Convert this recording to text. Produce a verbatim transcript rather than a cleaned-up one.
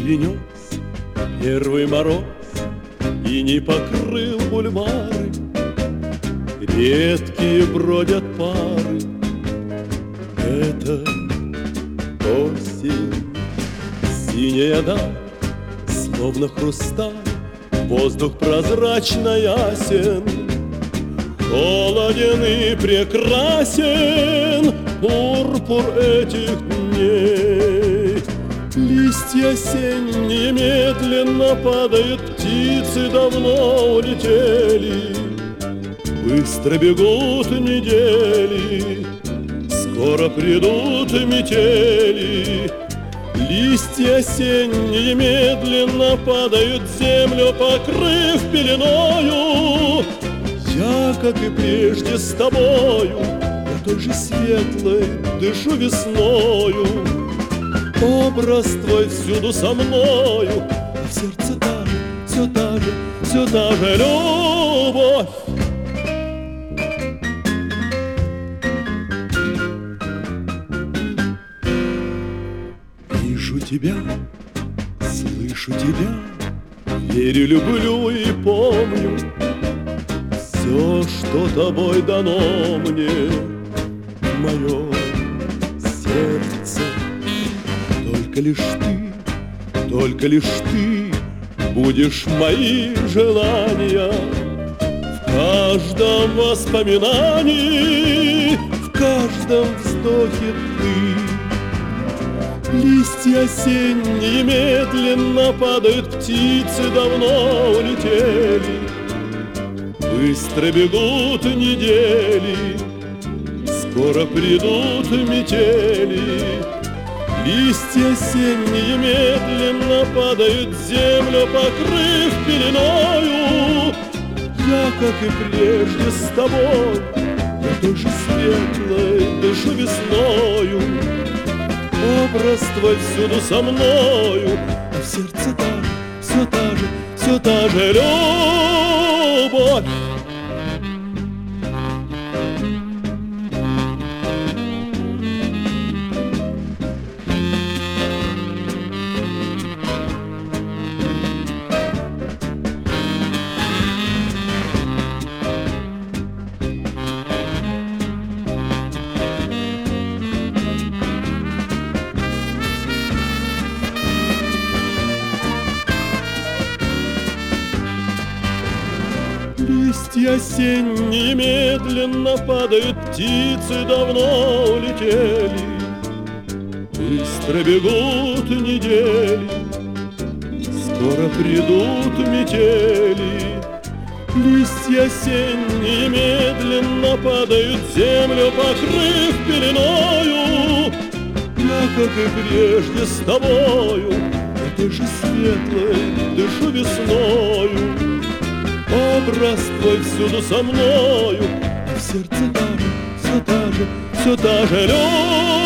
Принес первый мороз и не покрыл бульвары. Редкие бродят пары. Это осень, синяя даль, словно хрусталь. Воздух прозрачно ясен, холоден и прекрасен пурпур этих дней. Листья осенние медленно падают, птицы давно улетели. Быстро бегут недели, скоро придут метели. Листья осенние медленно падают, землю покрыв пеленою. Я, как и прежде, с тобою, я той же светлой дышу весною. Образ твой всюду со мною, а в сердце та же, все та же, все та же любовь. Вижу тебя, слышу тебя, верю, люблю и помню. Все, что тобой дано мне, мое сердце. Только лишь ты, только лишь ты будешь мои желания. В каждом воспоминании, в каждом вздохе ты. Листья осенние медленно падают, птицы давно улетели. Быстро бегут недели, скоро придут метели. Листья осенние медленно падают, землю покрыв пеленою. Я, как и прежде, с тобой, я той же светлой дышу весною. Образ твой всюду со мною, а в сердце та же, все та же, все та же любовь. Листья осенние медленно падают, птицы давно улетели. Быстро бегут недели, скоро придут метели. Листья осенние медленно падают, землю покрыв пеленою. Я, как и прежде, с тобою, я той же светлой дышу весною. Образ твой всюду со мною, а в сердце та же, все та же, все та же любовь.